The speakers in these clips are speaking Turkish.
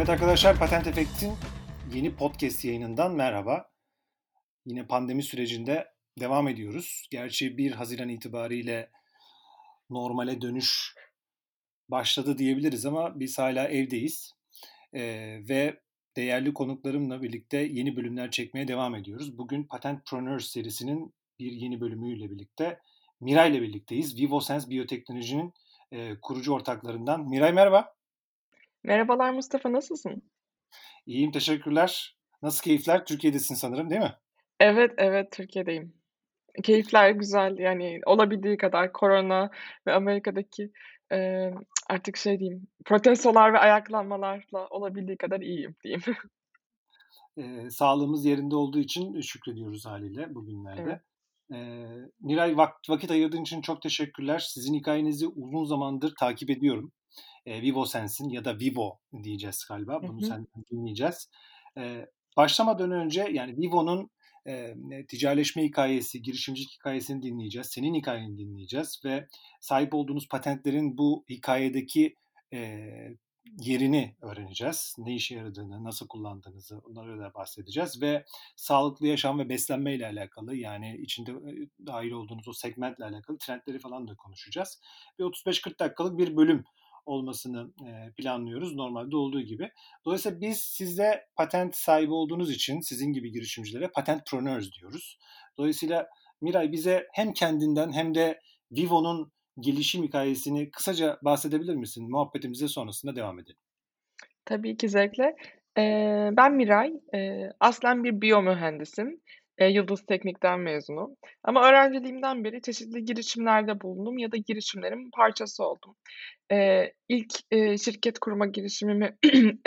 Evet arkadaşlar, Patent Efekt'in yeni podcast yayınından merhaba. Yine pandemi sürecinde devam ediyoruz. Gerçi 1 Haziran itibariyle normale dönüş başladı diyebiliriz ama biz hala evdeyiz. Ve değerli konuklarımla birlikte yeni bölümler çekmeye devam ediyoruz. Bugün Patentpreneurs serisinin bir yeni bölümüyle birlikte Miray ile birlikteyiz. VivoSense Biyoteknoloji'nin kurucu ortaklarından. Miray merhaba. Merhabalar Mustafa, nasılsın? İyiyim, teşekkürler. Nasıl keyifler? Türkiye'desin sanırım, değil mi? Evet, Türkiye'deyim. Keyifler güzel, yani olabildiği kadar korona ve Amerika'daki, artık şey diyeyim, protestolar ve ayaklanmalarla olabildiği kadar iyiyim diyeyim. Sağlığımız yerinde olduğu için şükrediyoruz haliyle Evet. bugünlerde. Miray vakit ayırdığın için çok teşekkürler. Sizin hikayenizi uzun zamandır takip ediyorum. VivoSense'in ya da Vivo diyeceğiz galiba. Hı Bunu hı. senden dinleyeceğiz. Başlamadan önce yani Vivo'nun ticaretleşme hikayesi, girişimcilik hikayesini dinleyeceğiz. Senin hikayeni dinleyeceğiz ve sahip olduğunuz patentlerin bu hikayedeki e, yerini öğreneceğiz. Ne işe yaradığını, nasıl kullandığınızı onlara da bahsedeceğiz ve sağlıklı yaşam ve beslenme ile alakalı yani içinde dahil olduğunuz o segmentle alakalı trendleri falan da konuşacağız. Ve 35-40 dakikalık bir bölüm olmasını planlıyoruz normalde olduğu gibi. Dolayısıyla biz sizde patent sahibi olduğunuz için sizin gibi girişimcilere patentpreneurs diyoruz. Dolayısıyla Miray bize hem kendinden hem de Vivo'nun gelişim hikayesini kısaca bahsedebilir misin? Muhabbetimize sonrasında devam edelim. Tabii ki zevkle. Ben Miray, aslen bir biyomühendisim. Yıldız Teknik'ten mezunum. Ama öğrenciliğimden beri çeşitli girişimlerde bulundum ya da girişimlerin parçası oldum. İlk, şirket kurma girişimimi,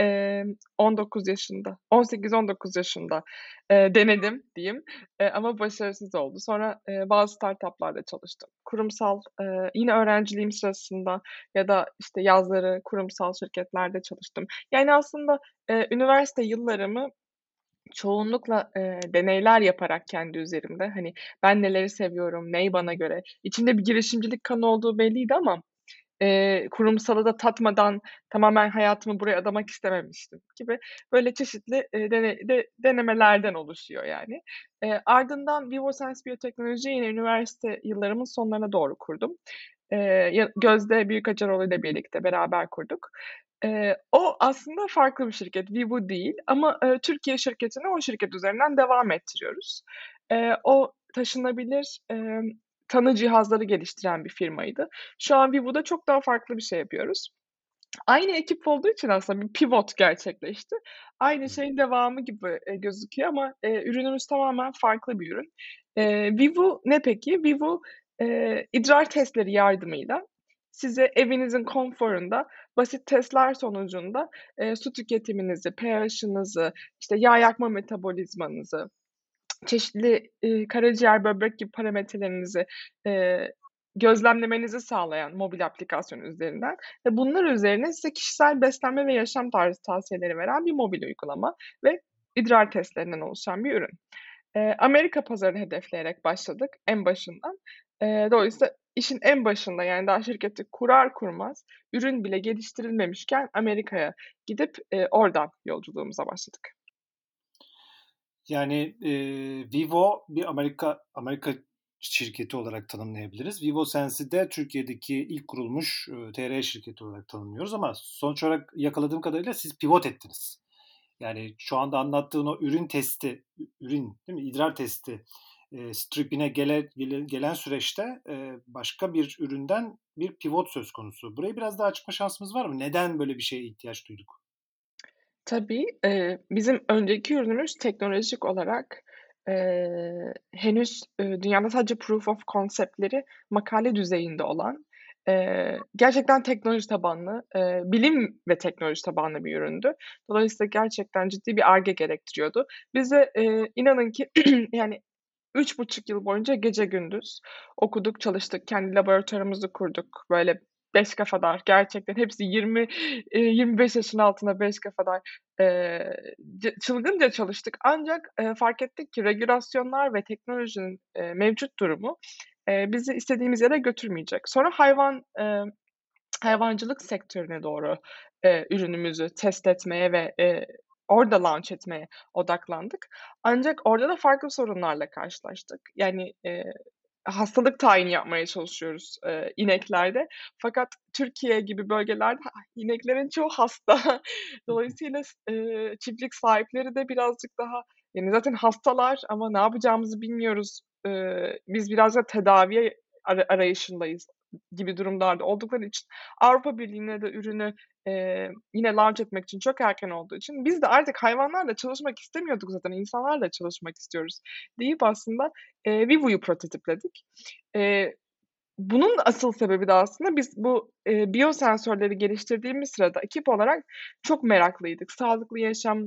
19 yaşında, 18-19 yaşında, denedim diyeyim, ama başarısız oldu. Sonra, bazı startup'larda çalıştım. Kurumsal, yine öğrenciliğim sırasında ya da, işte, yazları kurumsal şirketlerde çalıştım. Yani, aslında, üniversite yıllarımı çoğunlukla, deneyler yaparak kendi üzerimde, hani, ben neleri seviyorum, ney bana göre, içimde bir girişimcilik kanı olduğu belliydi ama kurumsalı da tatmadan tamamen hayatımı buraya adamak istememiştim gibi böyle çeşitli, denemelerden oluşuyor yani. Ardından VivoSense Biyoteknoloji'yi yine üniversite yıllarımın sonlarına doğru kurdum. Gözde Büyükaçaroğlu ile birlikte beraber kurduk. O aslında farklı bir şirket, Vivo değil ama, Türkiye şirketini o şirket üzerinden devam ettiriyoruz. O taşınabilir, tanı cihazları geliştiren bir firmaydı. Şu an Vivo'da çok daha farklı bir şey yapıyoruz. Aynı ekip olduğu için aslında bir pivot gerçekleşti. Aynı şeyin devamı gibi, gözüküyor ama, ürünümüz tamamen farklı bir ürün. Vivo ne peki? Vivo, idrar testleri yardımıyla size evinizin konforunda basit testler sonucunda, su tüketiminizi, pH'ınızı, işte, yağ yakma metabolizmanızı, çeşitli, karaciğer, böbrek gibi parametrelerinizi, eee, gözlemlemenizi sağlayan mobil aplikasyon üzerinden ve bunlar üzerine size kişisel beslenme ve yaşam tarzı tavsiyeleri veren bir mobil uygulama ve idrar testlerinden oluşan bir ürün. Amerika pazarını hedefleyerek başladık en başından. Dolayısıyla işin en başında, yani, daha şirketi kurar kurmaz ürün bile geliştirilmemişken Amerika'ya gidip, oradan yolculuğumuza başladık. Yani Vivo bir Amerika şirketi olarak tanımlayabiliriz. VivoSense'i de Türkiye'deki ilk kurulmuş TR şirketi olarak tanımlıyoruz ama sonuç olarak yakaladığım kadarıyla siz pivot ettiniz. Yani şu anda anlattığın o ürün testi, ürün değil mi? İdrar testi stripine gelen süreçte başka bir üründen bir pivot söz konusu. Burayı biraz daha açma şansımız var mı? Neden böyle bir şeye ihtiyaç duyduk? Tabii, bizim önceki ürünümüz teknolojik olarak, henüz, dünyada sadece proof of concept'leri makale düzeyinde olan, gerçekten teknoloji tabanlı, bilim ve teknoloji tabanlı bir üründü. Dolayısıyla gerçekten ciddi bir Ar-Ge gerektiriyordu. Biz de, inanın ki yani 3,5 yıl boyunca gece gündüz okuduk, çalıştık, kendi laboratuvarımızı kurduk. Böyle 5 kafadar, gerçekten hepsi 25 yaşın altında 5 kafadar, çılgınca çalıştık. Ancak, fark ettik ki regülasyonlar ve teknolojinin, mevcut durumu, bizi istediğimiz yere götürmeyecek. Sonra hayvancılık sektörüne doğru, ürünümüzü test etmeye ve, orada launch etmeye odaklandık. Ancak orada da farklı sorunlarla karşılaştık. Yani, hastalık tayini yapmaya çalışıyoruz, ineklerde. Fakat Türkiye gibi bölgelerde ineklerin çoğu hasta. Dolayısıyla çiftlik sahipleri de birazcık daha, yani, zaten hastalar ama ne yapacağımızı bilmiyoruz. Biz biraz da tedaviye arayışındayız gibi durumlarda oldukları için Avrupa Birliği'ne de ürünü, yine launch etmek için çok erken olduğu için biz de artık hayvanlarla çalışmak istemiyorduk zaten, insanlarla çalışmak istiyoruz deyip aslında, Vivo'yu prototipledik. Eee, Bunun asıl sebebi de aslında biz bu, biyosensörleri geliştirdiğimiz sırada ekip olarak çok meraklıydık. Sağlıklı yaşam,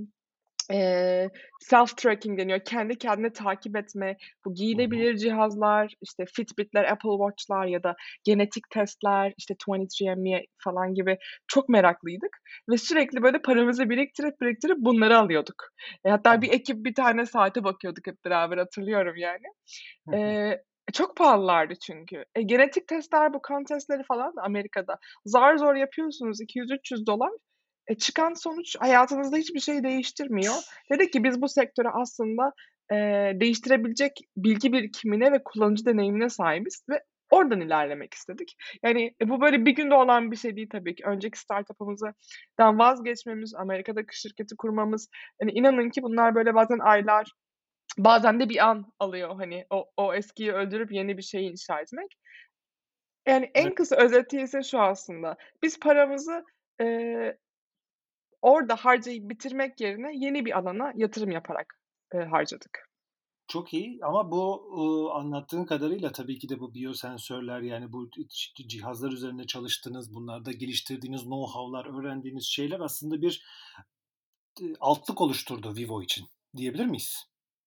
self tracking deniyor. Kendi kendine takip etme, bu Hı hı. giyilebilir cihazlar, işte Fitbit'ler, Apple Watch'lar ya da genetik testler, işte 23andMe falan gibi çok meraklıydık ve sürekli böyle paramızı biriktirip biriktirip bunları alıyorduk. Hatta bir Anladım. ekip bir tane saate bakıyorduk hep beraber hatırlıyorum yani. Hı hı. Çok pahalılardı çünkü. Genetik testler, bu kan testleri falan da Amerika'da zar zor yapıyorsunuz $200-300. Çıkan sonuç hayatınızda hiçbir şey değiştirmiyor. Dedik ki biz bu sektörü aslında, değiştirebilecek bilgi birikimine ve kullanıcı deneyimine sahibiz ve oradan ilerlemek istedik. Yani, bu böyle bir günde olan bir şey değil tabii ki. Önceki startup'ımızdan vazgeçmemiz, Amerika'daki şirketi kurmamız, hani, inanın ki bunlar böyle bazen aylar, bazen de bir an alıyor, hani, o eskiyi öldürüp yeni bir şey inşa etmek. Yani, Evet. en kısa özeti ise şu aslında: biz paramızı, eee, orada harcayıp bitirmek yerine yeni bir alana yatırım yaparak, harcadık. Çok iyi ama bu, anlattığın kadarıyla tabii ki de bu biyosensörler, yani bu cihazlar üzerinde çalıştığınız, bunlarda geliştirdiğiniz know-how'lar, öğrendiğiniz şeyler aslında bir, altlık oluşturdu Vivo için diyebilir miyiz?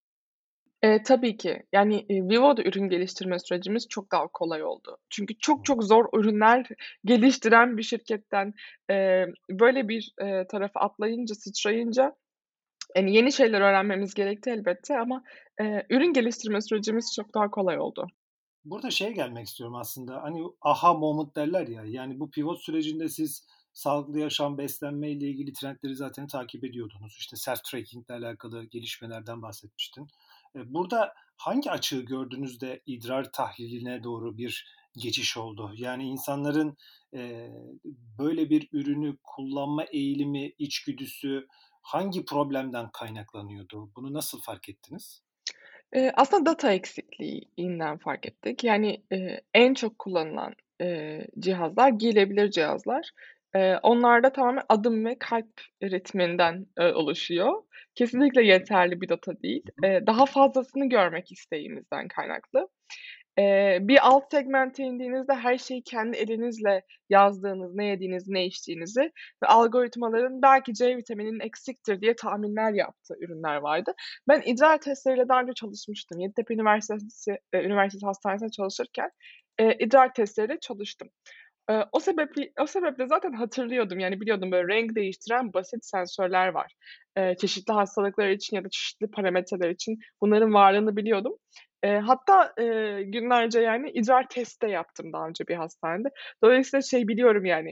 Tabii ki. Yani, Vivo'da ürün geliştirme sürecimiz çok daha kolay oldu. Çünkü çok çok zor ürünler geliştiren bir şirketten, böyle bir, tarafa atlayınca, sıçrayınca, hani, yeni şeyler öğrenmemiz gerekti elbette ama, ürün geliştirme sürecimiz çok daha kolay oldu. Burada şeye gelmek istiyorum aslında, hani, aha moment derler ya, yani bu pivot sürecinde siz sağlıklı yaşam, beslenme ile ilgili trendleri zaten takip ediyordunuz. İşte self tracking ile alakalı gelişmelerden bahsetmiştin. Burada hangi açığı gördünüz de idrar tahliline doğru bir geçiş oldu? Yani insanların, eee, böyle bir ürünü kullanma eğilimi, içgüdüsü hangi problemden kaynaklanıyordu? Bunu nasıl fark ettiniz? Aslında data eksikliğinden fark ettik. Yani, en çok kullanılan, cihazlar giyilebilir cihazlar. Onlarda tamamen adım ve kalp ritminden, oluşuyor. Kesinlikle yeterli bir data değil. Hı hı. Daha fazlasını görmek isteğimizden kaynaklı. Bir alt segmente indiğinizde her şeyi kendi elinizle yazdığınız, ne yediğinizi, ne içtiğinizi ve algoritmaların belki C vitamininin eksiktir diye tahminler yaptığı ürünler vardı. Ben idrar testleriyle daha önce çalışmıştım. Yeditepe Üniversitesi Hastanesi'nde çalışırken, idrar testleriyle çalıştım. O sebeple zaten hatırlıyordum, yani biliyordum böyle renk değiştiren basit sensörler var. Çeşitli hastalıklar için ya da çeşitli parametreler için bunların varlığını biliyordum. Hatta, günlerce yani idrar testi de yaptım daha önce bir hastanede. Dolayısıyla şey biliyorum yani,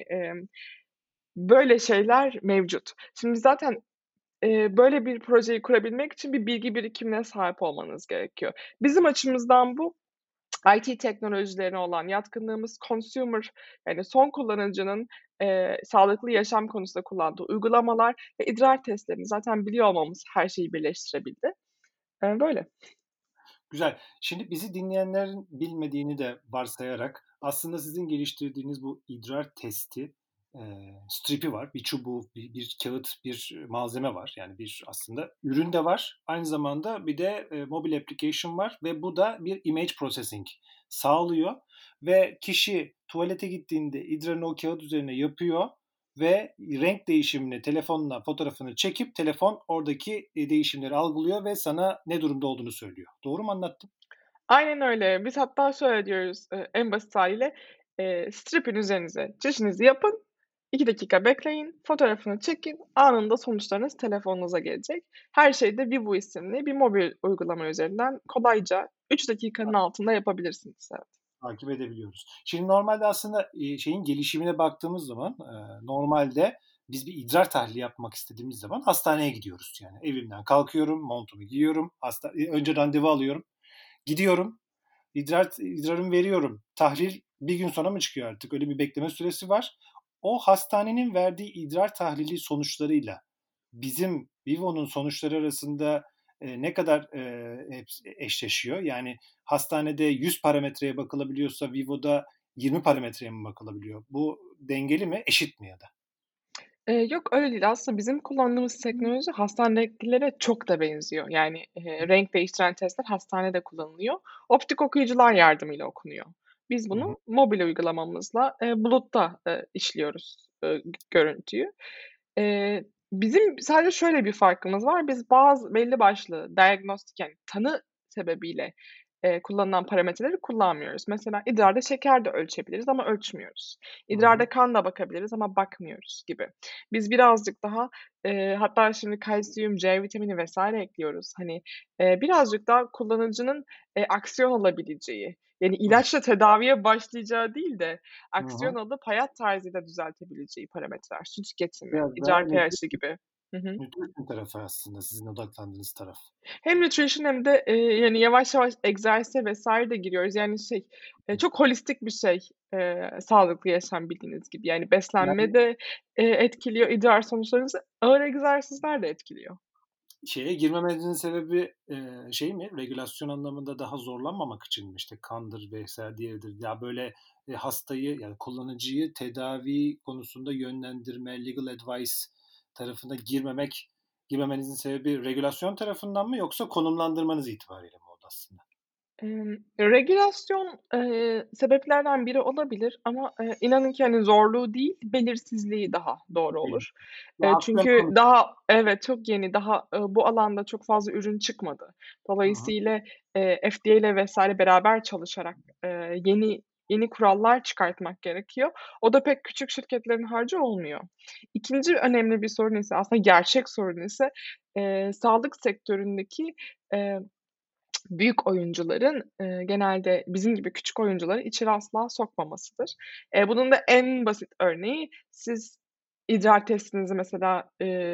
böyle şeyler mevcut. Şimdi zaten, böyle bir projeyi kurabilmek için bir bilgi birikimine sahip olmanız gerekiyor. Bizim açımızdan bu IT teknolojilerine olan yatkınlığımız, consumer, yani son kullanıcının, sağlıklı yaşam konusunda kullandığı uygulamalar ve idrar testlerini zaten biliyor olmamız her şeyi birleştirebildi. Böyle. Güzel. Şimdi bizi dinleyenlerin bilmediğini de varsayarak aslında sizin geliştirdiğiniz bu idrar testi, strip'i var. Bir çubuğu, bir kağıt, bir malzeme var. Yani bir aslında ürün de var. Aynı zamanda bir de, mobil application var ve bu da bir image processing sağlıyor ve kişi tuvalete gittiğinde idrarını o kağıt üzerine yapıyor ve renk değişimini telefonla fotoğrafını çekip telefon oradaki, değişimleri algılıyor ve sana ne durumda olduğunu söylüyor. Doğru mu anlattım? Aynen öyle. Biz hatta şöyle diyoruz, en basit hâliyle, strip'in üzerinize çişinizi yapın, 2 dakika bekleyin, fotoğrafını çekin, anında sonuçlarınız telefonunuza gelecek. Her şeyi de Vivo isimli bir mobil uygulama üzerinden kolayca 3 dakikanın altında yapabilirsiniz. Evet. Takip edebiliyoruz. Şimdi normalde aslında, şeyin gelişimine baktığımız zaman, normalde biz bir idrar tahlili yapmak istediğimiz zaman hastaneye gidiyoruz. Yani evimden kalkıyorum, montumu giyiyorum, önce randevu alıyorum, gidiyorum, idrarımı veriyorum. Tahlil bir gün sonra mı çıkıyor artık? Öyle bir bekleme süresi var. O hastanenin verdiği idrar tahlili sonuçlarıyla bizim Vivo'nun sonuçları arasında ne kadar eşleşiyor? Yani hastanede 100 parametreye bakılabiliyorsa Vivo'da 20 parametreye mi bakılabiliyor? Bu dengeli mi, eşit mi ya da? Yok, öyle değil. Aslında bizim kullandığımız teknoloji hastanedekilere çok da benziyor. Yani, renk değiştiren testler hastanede kullanılıyor. Optik okuyucular yardımıyla okunuyor. Biz Hı hı. bunu mobil uygulamamızla, bulutta, işliyoruz, görüntüyü. Bizim sadece şöyle bir farkımız var. Biz belli başlı diagnostik, yani tanı sebebiyle, kullanılan parametreleri kullanmıyoruz. Mesela idrarda şeker de ölçebiliriz ama ölçmüyoruz. Hı hı. İdrarda kan da bakabiliriz ama bakmıyoruz gibi. Biz birazcık daha, hatta şimdi kalsiyum, C vitamini vs. ekliyoruz. Hani, birazcık daha kullanıcının, aksiyon alabileceği, yani Hı hı. ilaçla tedaviye başlayacağı değil de Hı aksiyon hı. alıp hayat tarzıyla düzeltebileceği parametreler, su tüketimi, Biraz daha idrar pH'i gibi. Hı hı. nutrition tarafı aslında sizin odaklandığınız taraf. Hem nutrition hem de, yani, yavaş yavaş egzersize vs. de giriyoruz. Yani, çok holistik bir şey, sağlıklı yaşam bildiğiniz gibi. Yani, beslenme Yani de, etkiliyor idrar sonuçlarınızı, ağır egzersizler de etkiliyor. şeye girmemenizin sebebi, şey mi? Regülasyon anlamında daha zorlanmamak için mi? İşte kandır vesaire diğeridir. Ya, böyle, hastayı, yani kullanıcıyı tedavi konusunda yönlendirme, legal advice tarafına girmemenizin sebebi regülasyon tarafından mı yoksa konumlandırmanız itibariyle mi oldu aslında? Regülasyon, sebeplerden biri olabilir ama, inanın ki, hani, zorluğu değil, belirsizliği daha doğru olur. Ya, aksiyon Çünkü almış. daha evet, çok yeni, daha, bu alanda çok fazla ürün çıkmadı. Hı hı. Dolayısıyla, FDA ile vs. beraber çalışarak, yeni kurallar çıkartmak gerekiyor. O da pek küçük şirketlerin harcı olmuyor. İkinci önemli bir sorun ise aslında gerçek sorun ise, sağlık sektöründeki, eee büyük oyuncuların, genelde bizim gibi küçük oyuncuları içeri asla sokmamasıdır. Bunun da en basit örneği siz idrar testinizi mesela,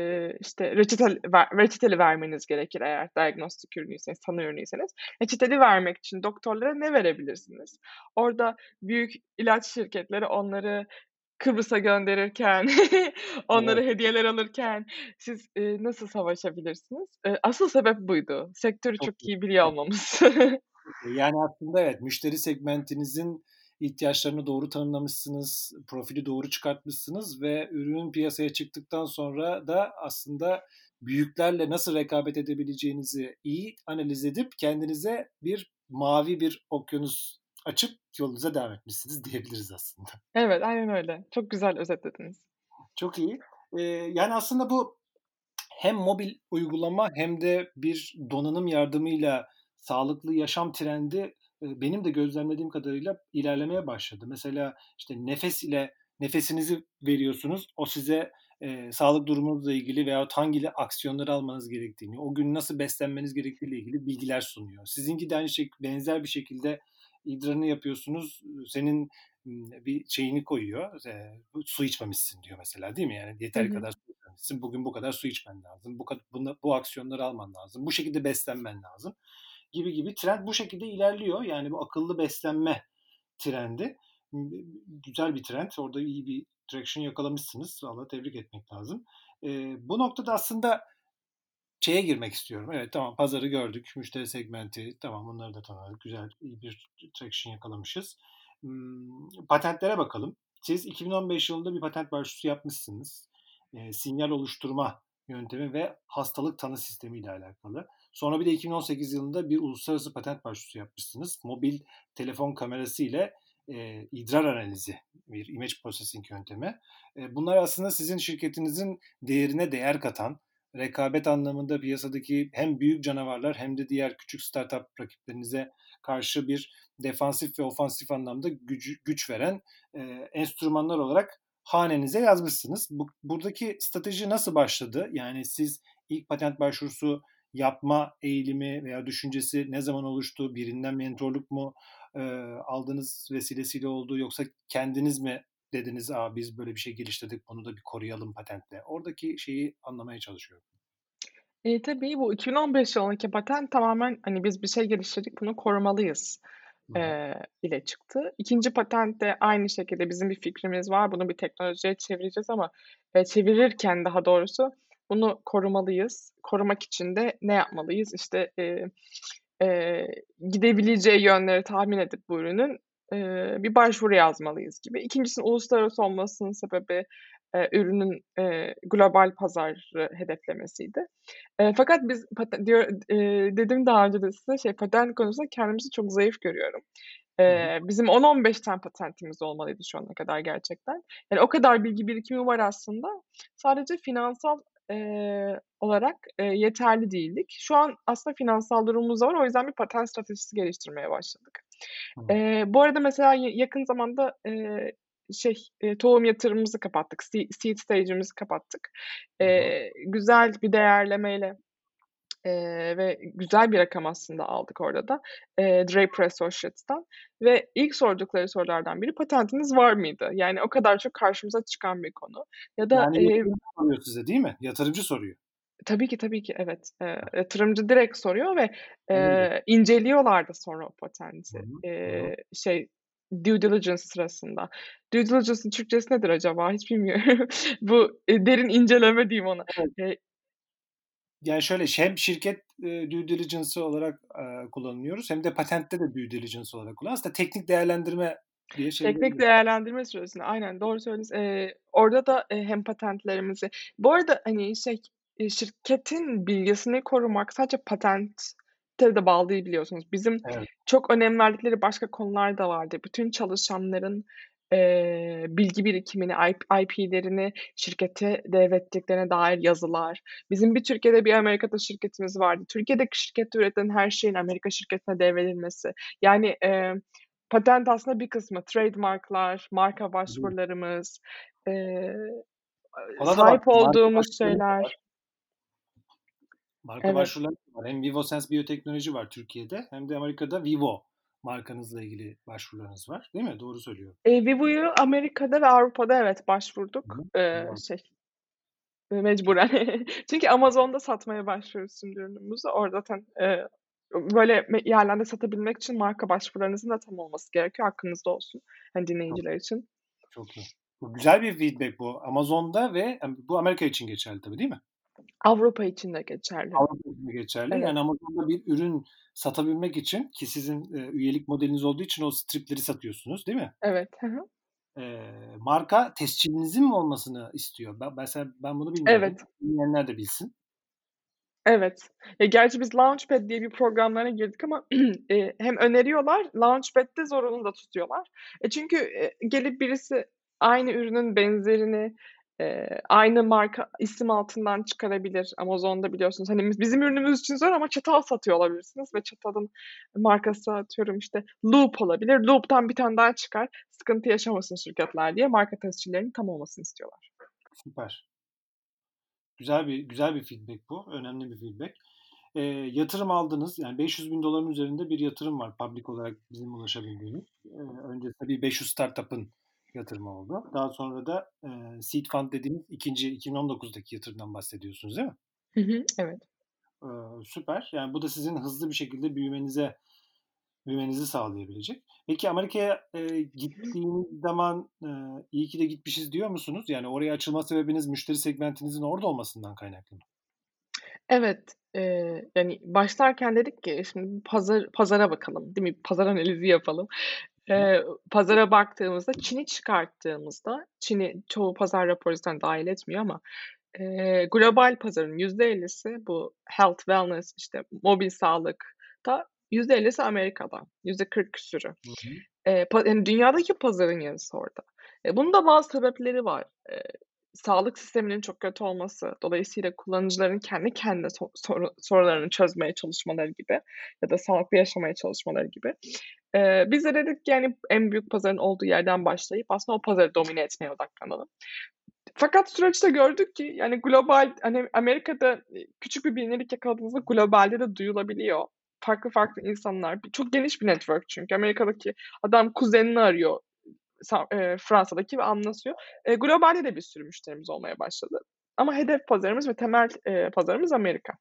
işte, reçeteli vermeniz gerekir eğer diagnostik ürünüyseniz, tanı ürünüyseniz. Reçeteli vermek için doktorlara ne verebilirsiniz? Orada büyük ilaç şirketleri onları Kıbrıs'a gönderirken, onlara Evet. hediyeler alırken siz, nasıl savaşabilirsiniz? Asıl sebep buydu. Sektörü Çok çok iyi. iyi biliyor Çok olmamız. Yani, aslında evet, müşteri segmentinizin ihtiyaçlarını doğru tanımlamışsınız, profili doğru çıkartmışsınız ve ürün piyasaya çıktıktan sonra da aslında büyüklerle nasıl rekabet edebileceğinizi iyi analiz edip kendinize bir mavi bir okyanus açıp yolunuza devam etmişsiniz diyebiliriz aslında. Evet, aynen öyle. Çok güzel özetlediniz. Çok iyi. Yani, aslında bu hem mobil uygulama hem de bir donanım yardımıyla sağlıklı yaşam trendi, benim de gözlemlediğim kadarıyla ilerlemeye başladı. Mesela, işte, nefesinizi veriyorsunuz. O size, sağlık durumunuzla ilgili veyahut hangi aksiyonları almanız gerektiğini, o gün nasıl beslenmeniz gerektiğiyle ilgili bilgiler sunuyor. Sizinki de aynı benzer bir şekilde idrarını yapıyorsunuz. Senin, bir şeyini koyuyor, su içmemişsin diyor mesela, değil mi? Yani Hı yeteri hı. kadar su içmemişsin. Bugün bu kadar su içmen lazım. Bu aksiyonları alman lazım. Bu şekilde beslenmen lazım gibi gibi. Trend bu şekilde ilerliyor. Yani bu akıllı beslenme trendi. Güzel bir trend. Orada iyi bir traction yakalamışsınız. Vallahi tebrik etmek lazım. Bu noktada aslında şeye girmek istiyorum. Evet, tamam, pazarı gördük. Müşteri segmenti tamam, bunları da tanıdık. Güzel, iyi bir traction yakalamışız. Patentlere bakalım. Siz 2015 yılında bir patent başvurusu yapmışsınız. Sinyal oluşturma yöntemi ve hastalık tanı sistemi ile alakalı. Sonra bir de 2018 yılında bir uluslararası patent başvurusu yapmışsınız. Mobil telefon kamerası ile idrar analizi, bir image processing yöntemi. Bunlar aslında sizin şirketinizin değerine değer katan, rekabet anlamında piyasadaki hem büyük canavarlar hem de diğer küçük startup rakiplerinize karşı bir defansif ve ofansif anlamda güç veren enstrümanlar olarak hanenize yazmışsınız. Buradaki strateji nasıl başladı? Yani siz ilk patent başvurusu yapma eğilimi veya düşüncesi ne zaman oluştu? Birinden mentorluk mu aldığınız vesilesiyle oldu, yoksa kendiniz mi dediniz, biz böyle bir şey geliştirdik, bunu da bir koruyalım patentle? Oradaki şeyi anlamaya çalışıyorum. Tabii bu 2015 yılındaki patent tamamen, hani, biz bir şey geliştirdik, bunu korumalıyız, Hı hı. ile çıktı. 2'nci patent de aynı şekilde bizim bir fikrimiz var, bunu bir teknolojiye çevireceğiz ama, çevirirken daha doğrusu bunu korumalıyız. Korumak için de ne yapmalıyız? İşte, gidebileceği yönleri tahmin edip bu ürünün, bir başvuru yazmalıyız gibi. 2'ncisi uluslararası olmasının sebebi, ürünün, global pazarı hedeflemesiydi. Fakat biz dedim daha önce de size, patent konusunda kendimizi çok zayıf görüyorum. Hı hı. Bizim 10-15 tane patentimiz olmalıydı şu ana kadar gerçekten. Yani o kadar bilgi birikimi var aslında. Sadece finansal, olarak, yeterli değildik. Şu an aslında finansal durumumuz da var. O yüzden bir patent stratejisi geliştirmeye başladık. Hı. Bu arada mesela yakın zamanda, tohum yatırımımızı kapattık. Seed stage'imizi kapattık. Hı hı. Güzel bir değerlemeyle, ve güzel bir rakam aslında aldık orada da, Draper Associates'tan ve ilk sordukları sorulardan biri "Patentiniz var mıydı?" Yani o kadar çok karşımıza çıkan bir konu ya da, Yani yatırımcı soruyor size, değil mi? Yatırımcı soruyor. tabii ki, tabii ki, evet. Yatırımcı direkt soruyor ve, Anladım. inceliyorlar da sonra o Hı patenti. hı. Hı hı. Due diligence sırasında. Due diligence'ın Türkçesi nedir acaba? Hiç bilmiyorum. Bu, derin inceleme diyeyim ona. Evet. Eee Yani şöyle, hem şirket, due diligence'ı olarak, kullanıyoruz, hem de patentte de due diligence olarak kullanıyoruz. Aslında teknik değerlendirme diye Teknik çevirebiliriz. değerlendirme süresinde aynen doğru söylüyorsun. Orada da, hem patentlerimizi bu arada, hani, şirketin bilgisini korumak sadece patente de bağlı değil biliyorsunuz. Bizim Evet. çok önem verdikleri başka konular da vardı. Bütün çalışanların, bilgi birikimini, IP'lerini şirkete devrettiklerine dair yazılar. Bizim bir Türkiye'de bir Amerika'da şirketimiz vardı. Türkiye'deki şirkette üretilen her şeyin Amerika şirketine devredilmesi. Yani, patent aslında bir kısmı trademark'lar, marka Tabii. başvurularımız, eee, Ona da sahip baktım. Marka olduğumuz başvurularınız da var. şeyler. Marka Evet. başvurularınız da var. Hem VivoSense Biyoteknoloji var Türkiye'de, hem de Amerika'da Vivo markanızla ilgili başvurularınız var. Değil mi? Doğru söylüyorum. Vivo'yu Amerika'da ve Avrupa'da evet Hı başvurduk. hı. Anladım. Mecburen. Çünkü Amazon'da satmaya başlıyoruz şimdi ürünümüzü. Orada zaten, böyle yerlerde satabilmek için marka başvurularınızın da tam olması gerekiyor. Aklınızda olsun, hani, Çok dinleyiciler için. çok iyi. Bu güzel bir feedback bu. Amazon'da ve bu Amerika için geçerli tabii, değil mi? Avrupa için de geçerli. Avrupa için de geçerli. Evet, Yani Amazon'da bir ürün satabilmek için, ki sizin, üyelik modeliniz olduğu için o stripleri satıyorsunuz, değil mi? evet. Hı hı. Marka tescillinizin mi olmasını istiyor? Mesela ben bunu bilmiyordum. Evet. Bilmeyenler de bilsin. Evet. Ya, gerçi biz Launchpad diye bir programlara girdik ama, hem öneriyorlar, Launchpad'de zorunlu da tutuyorlar. Çünkü, gelip birisi aynı ürünün benzerini, aynı marka isim altından çıkarabilir. Amazon'da biliyorsunuz, hani, bizim ürünümüz için zor ama çatal satıyor olabilirsiniz ve çatalın markası atıyorum, işte, Loop olabilir. Loop'tan bir tane daha çıkar, sıkıntı yaşamasın şirketler diye marka tescillerinin tam olmasını istiyorlar. Süper. Güzel bir feedback bu. Önemli bir feedback. Yatırım aldınız. Yani $500.000 üzerinde bir yatırım var public olarak bizim ulaşabildiğimiz. Öncesinde bir 500 startup'ın yatırımı oldu. Daha sonra da Seed Fund dediğimiz ikinci 2019'daki yatırımdan bahsediyorsunuz, değil mi? Hı hı. Evet. Süper. Yani bu da sizin hızlı bir şekilde büyümenizi sağlayabilecek. Peki Amerika'ya gittiğiniz zaman iyi ki de gitmişiz diyor musunuz? Yani oraya açılma sebebiniz müşteri segmentinizin orada olmasından kaynaklı mı? Evet, yani, başlarken dedik ki şimdi pazara bakalım, değil mi? Pazar analizi yapalım. Hı. Pazara baktığımızda Çin'i çıkarttığımızda, Çin'i çoğu pazar raporu zaten dâhil etmiyor ama, global pazarın %50'si bu health, wellness, işte, mobil sağlıkta, %50'si Amerika'da, %40 küsurü. Hı hı. Yani, dünyadaki pazarın yarısı orada. Bunun da bazı sebepleri var. Sağlık sisteminin çok kötü olması, dolayısıyla kullanıcıların kendi kendine sorularını çözmeye çalışmaları gibi ya da sağlıklı yaşamaya çalışmaları gibi. Biz de dedik ki, yani, en büyük pazarın olduğu yerden başlayıp aslında o pazarı domine etmeye odaklanalım. Fakat süreçte gördük ki, yani, global, hani, Amerika'da, küçük bir bilinirlik yakaladığınızda globalde de duyulabiliyor. Farklı farklı insanlar, çok geniş bir network çünkü. Amerika'daki adam kuzenini arıyor. Fransa'daki bir anlaşıyor. Globalde de bir sürü müşterimiz olmaya başladı ama hedef pazarımız ve temel, pazarımız Amerika.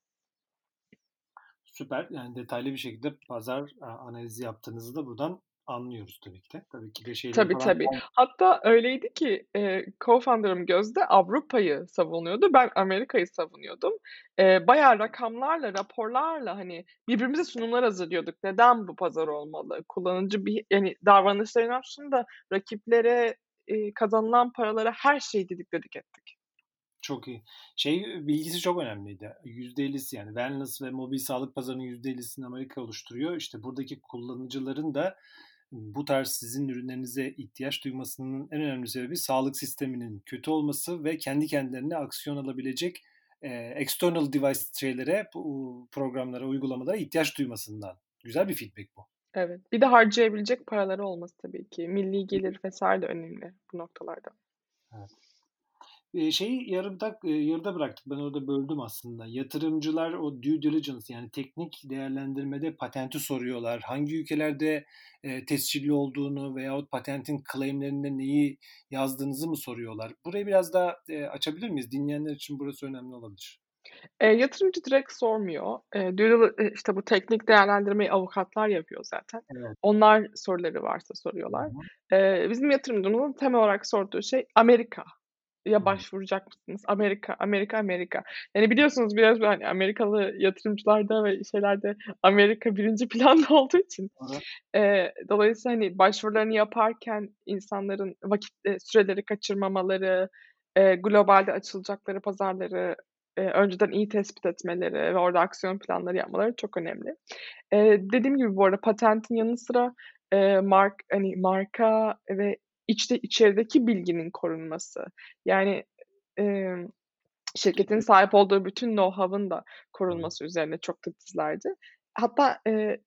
Süper. Yani detaylı bir şekilde pazar analizi yaptığınızı da buradan anlıyoruz tabii ki de. Tabii ki de şeyleri Tabii, falan. tabii. Hatta öyleydi ki, co-founder'ım Gözde Avrupa'yı savunuyordu, ben Amerika'yı savunuyordum. Bayağı rakamlarla, raporlarla, hani, birbirimize sunumlar hazırlıyorduk. Neden bu pazar olmalı? Kullanıcı yani, davranışlarından tutun da rakiplere, kazanılan paralara her şeyi dedik ettik. Çok iyi. Bilgisi çok önemliydi. %50'si yani wellness ve mobil sağlık pazarının %50'sini Amerika oluşturuyor. İşte buradaki kullanıcıların da bu tarz sizin ürünlerinize ihtiyaç duymasının en önemli sebebi sağlık sisteminin kötü olması ve kendi kendilerine aksiyon alabilecek external device bu programlara, uygulamalara ihtiyaç duymasından. Güzel bir feedback bu. Evet. Bir de harcayabilecek paraları olması tabii ki. Milli gelir vs. de önemli bu noktalarda. Evet. Şeyi yarıda bıraktık. Ben orada böldüm aslında. Yatırımcılar o due diligence yani teknik değerlendirmede patenti soruyorlar. Hangi ülkelerde tescilli olduğunu veyahut patentin claimlerinde neyi yazdığınızı mı soruyorlar? Burayı biraz daha açabilir miyiz? Dinleyenler için burası önemli olabilir. Yatırımcı direkt sormuyor. İşte bu teknik değerlendirmeyi avukatlar yapıyor zaten. Evet. Onlar soruları varsa Hı soruyorlar. hı. Bizim yatırımcımızın temel olarak sorduğu şey Amerika'ya Hı. başvuracak mısınız? Amerika, Amerika, Amerika. Yani biliyorsunuz biraz hani Amerikalı yatırımcılarda ve şeylerde Amerika birinci planda olduğu için, Doğru. dolayısıyla, hani, başvurularını yaparken insanların süreleri kaçırmamaları, globalde açılacakları pazarları, önceden iyi tespit etmeleri ve orada aksiyon planları yapmaları çok önemli. Dediğim gibi bu arada patentin yanı sıra, hani, marka ve içerideki bilginin korunması, yani, emm, şirketin sahip olduğu bütün know-how'ın da Doğru. korunması üzerine çok titizlerdi. Hatta,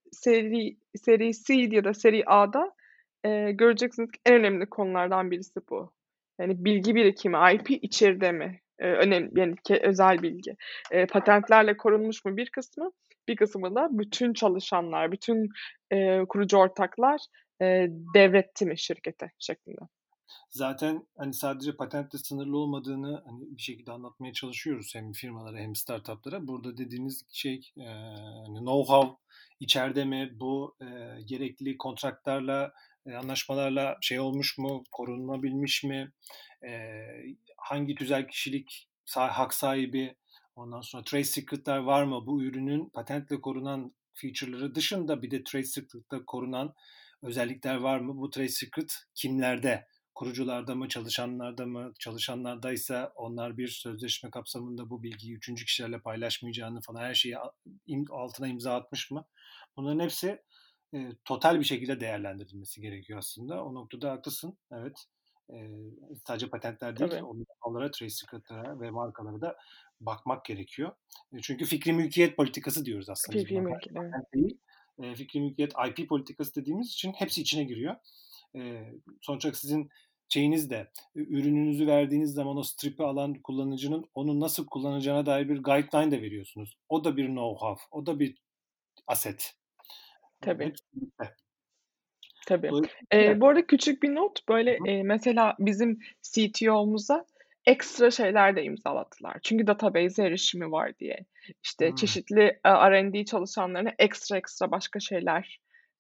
seri Seed ya da seri A'da, göreceksiniz ki en önemli konulardan birisi bu. Yani bilgi birikimi, IP içeride mi? Yani özel bilgi. Patentlerle korunmuş mu bir kısmı, bir kısmı da bütün çalışanlar, bütün, kurucu ortaklar, devretti mi şirkete şeklinde. Zaten hani sadece patentle sınırlı olmadığını hani bir şekilde anlatmaya çalışıyoruz hem firmalara hem startuplara. Burada dediğiniz hani know-how içeride mi? Bu gerekli kontratlarla, anlaşmalarla olmuş mu? Korunabilmiş mi? E, Hangi tüzel kişilik hak sahibi? Ondan sonra trade secret'lar var mı? Bu ürünün patentle korunan feature'ları dışında bir de trade secret'ta korunan özellikler var mı? Bu trade secret kimlerde? Kurucularda mı, çalışanlarda mı? Çalışanlardaysa onlar bir sözleşme kapsamında bu bilgiyi üçüncü kişilerle paylaşmayacağını falan her şeyi altına imza atmış mı? Bunların hepsi total bir şekilde değerlendirilmesi gerekiyor aslında. O noktada haklısın. Evet. E, Sadece patentler değil, Tabii, onlara, trade secret'lara ve markalara da bakmak gerekiyor. Çünkü fikri mülkiyet politikası diyoruz aslında biz buna. mümkün, evet. Patent değil. Fikri mülkiyet IP politikası dediğimiz için hepsi içine giriyor. Sonuçta sizin şeyiniz de ürününüzü verdiğiniz zaman o strip'i alan kullanıcının onu nasıl kullanacağına dair bir guideline de veriyorsunuz. O da bir know-how, o da bir aset. Tabii. Hepsi birlikte. Tabii. Dolayısıyla Bu arada küçük bir not, böyle, mesela bizim CTO'muza ekstra şeyler de imzalattılar. Çünkü database'e erişimi var diye. İşte, hı, çeşitli, R&D çalışanlarına ekstra başka şeyler,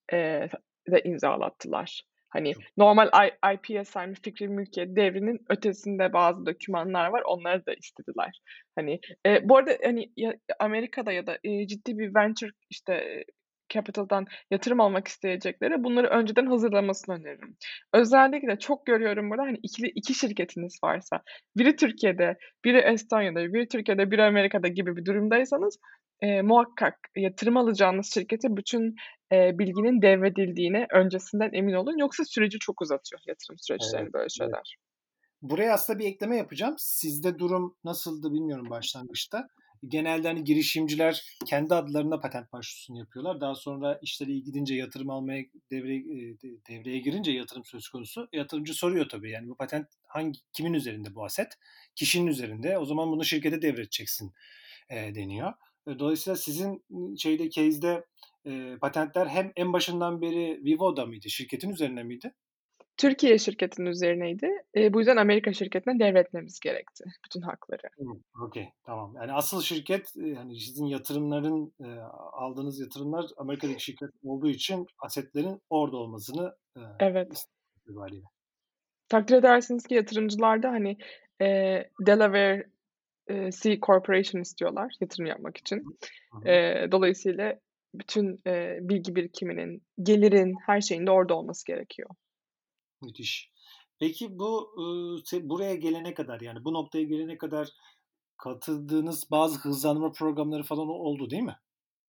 de imzalattılar. Hani, çok normal IPSM, fikri mülkiyet devrinin ötesinde bazı dokümanlar var, onları da istediler. Hani, bu arada, hani, Amerika'da ya da, ciddi bir venture, işte, capital'dan yatırım almak isteyeceklere bunları önceden hazırlamasını öneririm. Özellikle çok görüyorum burada, hani, iki şirketiniz varsa, biri Türkiye'de, biri Estonya'da, biri Türkiye'de, biri Amerika'da gibi bir durumdaysanız, muhakkak yatırım alacağınız şirkete bütün, bilginin devredildiğine öncesinden emin olun. Yoksa süreci çok uzatıyor, yatırım evet, süreçlerini böyle evet. şeyler. Buraya aslında bir ekleme yapacağım. Sizde durum nasıldı bilmiyorum başlangıçta. Genelde hani girişimciler kendi adlarına patent başvurusunu yapıyorlar. Daha sonra işleri iyi gidince yatırım almaya devreye girince yatırım söz konusu. Yatırımcı soruyor tabii yani bu patent kimin üzerinde bu aset? Kişinin üzerinde. O zaman bunu şirkete devredeceksin deniyor. Dolayısıyla sizin case'de patentler hem en başından beri Vivo'da mıydı? Şirketin üzerine miydi? Türkiye şirketinin üzerineydi. Bu yüzden Amerika şirketine devretmemiz gerekti bütün hakları. Hımm, okay, tamam. Yani asıl şirket, yani sizin yatırımların, aldığınız yatırımlar Amerika'daki şirket olduğu için asetlerin orada olmasını, Evet. istediniz hâliyle. Takdir edersiniz ki yatırımcılar da, hani, Delaware, C Corporation istiyorlar yatırım yapmak Hı için. hı. Hı hı. Dolayısıyla bütün, bilgi birikiminin, gelirin, her şeyin de orada olması gerekiyor. Müthiş. Peki bu, buraya gelene kadar, yani bu noktaya gelene kadar katıldığınız bazı hızlandırma programları falan oldu, değil mi?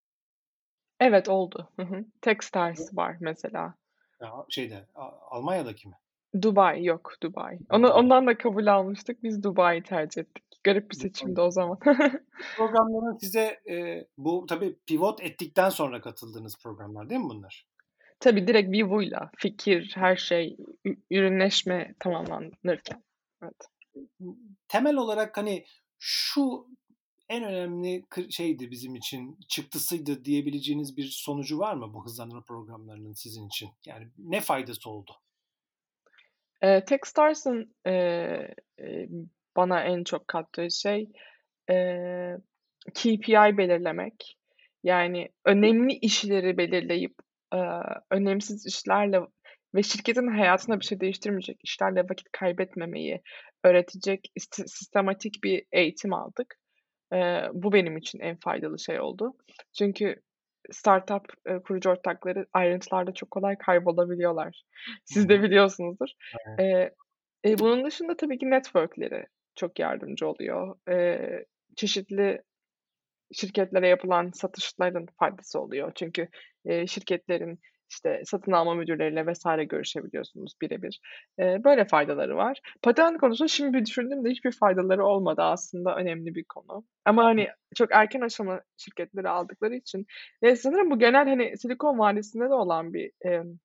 Evet, oldu. Hı hı. Techstars var mesela. Ya, şeyde, Almanya'daki mi? Dubai, yok Dubai. Dubai'de. Ondan da kabul almıştık. Biz Dubai'yi tercih ettik. Garip bir seçimdi o zaman. Programların size, bu tabii pivot ettikten sonra katıldığınız programlar değil mi bunlar? Tabii direkt Vivo'yla fikir, her şey, ürünleşme tamamlanırken. Evet. Temel olarak, hani, şu en önemli şeydi bizim için, çıktısıydı diyebileceğiniz bir sonucu var mı bu hızlandırma programlarının sizin için? Yani ne faydası oldu? Techstars'ın, bana en çok kattığı şey, eee, KPI belirlemek. Yani önemli işleri belirleyip, eee, önemsiz işlerle ve şirketin hayatında bir şey değiştirmeyecek işlerle vakit kaybetmemeyi öğretecek sistematik bir eğitim aldık. Bu benim için en faydalı şey oldu. Çünkü startup, kurucu ortakları ayrıntılarda çok kolay kaybolabiliyorlar. Hı Siz de hı. biliyorsunuzdur. Evet. Eee, bunun dışında tabii ki network'leri çok yardımcı oluyor. Çeşitli şirketlere yapılan satışların faydası oluyor. Çünkü, şirketlerin, işte, satın alma müdürleriyle vs. görüşebiliyorsunuz birebir. Böyle faydaları var. Patent konusunda şimdi bir düşündüm de hiçbir faydaları olmadı aslında önemli bir konu. Ama, hani, çok erken aşama şirketleri aldıkları için ve sanırım bu genel, hani, Silikon Vadisi'nde de olan bir,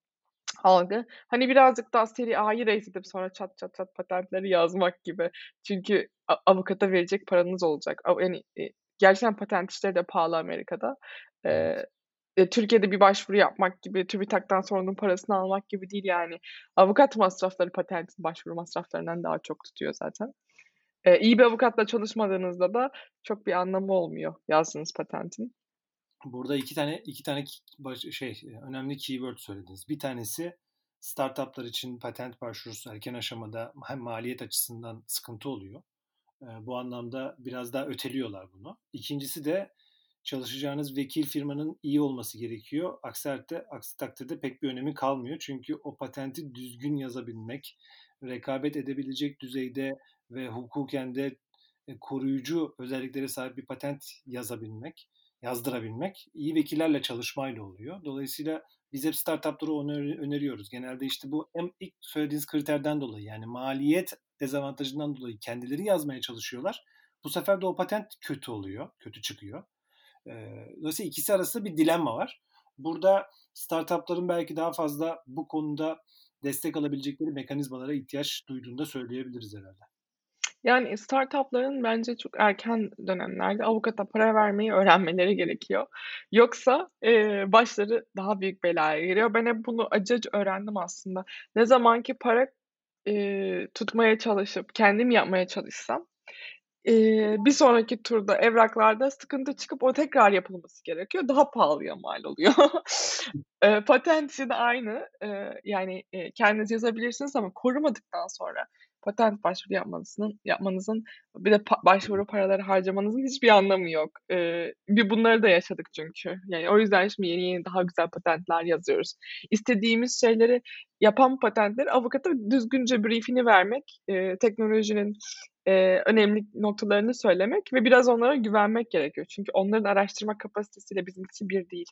algı. Hani, birazcık daha seri A'yı raise edip sonra çat çat çat patentleri yazmak gibi. Çünkü avukata verecek paranız olacak. Yani, gerçekten patent işleri de pahalı Amerika'da. Evet. Eee, Türkiye'de bir başvuru yapmak gibi, TÜBİTAK'tan sonra onun parasını almak gibi değil yani. Avukat masrafları patentin başvuru masraflarından daha çok tutuyor zaten. İyi bir avukatla çalışmadığınızda da çok bir anlamı olmuyor yazdığınız patentin. Burada 2 tane önemli keyword söylediniz. Bir tanesi startup'lar için patent başvurusu erken aşamada hem maliyet açısından sıkıntı oluyor. Bu anlamda biraz daha öteliyorlar bunu. İkincisi de çalışacağınız vekil firmanın iyi olması gerekiyor. Aksi takdirde pek bir önemi kalmıyor. Çünkü o patenti düzgün yazabilmek, rekabet edebilecek düzeyde ve hukuken de koruyucu özelliklere sahip bir patent yazdırabilmek iyi vekillerle çalışmayla oluyor. Dolayısıyla biz hep startuplara onu öneriyoruz. Genelde işte bu hem ilk söylediğiniz kriterden dolayı, yani maliyet dezavantajından dolayı kendileri yazmaya çalışıyorlar. Bu sefer de o patent kötü oluyor, kötü çıkıyor. Dolayısıyla ikisi arasında bir dilemma var. Burada startupların belki daha fazla bu konuda destek alabilecekleri mekanizmalara ihtiyaç duyduğunu da söyleyebiliriz herhalde. Yani, startup'ların bence çok erken dönemlerde avukata para vermeyi öğrenmeleri gerekiyor. Yoksa, başları daha büyük belaya giriyor. Ben hep bunu acı acı öğrendim aslında. Ne zaman ki para, tutmaya çalışıp kendim yapmaya çalışsam bir sonraki turda evraklarda sıkıntı çıkıp o tekrar yapılması gerekiyor. Daha pahalıya mal oluyor. Patent işi de aynı. Yani, kendiniz yazabilirsiniz ama korumadıktan sonra patent başvuru yapmanızın bir de başvuru paraları harcamanızın hiçbir anlamı yok. Bunları da yaşadık çünkü. Yani, o yüzden şimdi yeni yeni daha güzel patentler yazıyoruz. İstediğimiz şeyleri yapan patentleri avukata düzgünce brief'ini vermek, teknolojinin önemli noktalarını söylemek ve biraz onlara güvenmek gerekiyor. Çünkü onların araştırma kapasitesiyle bizimkisi bir değil.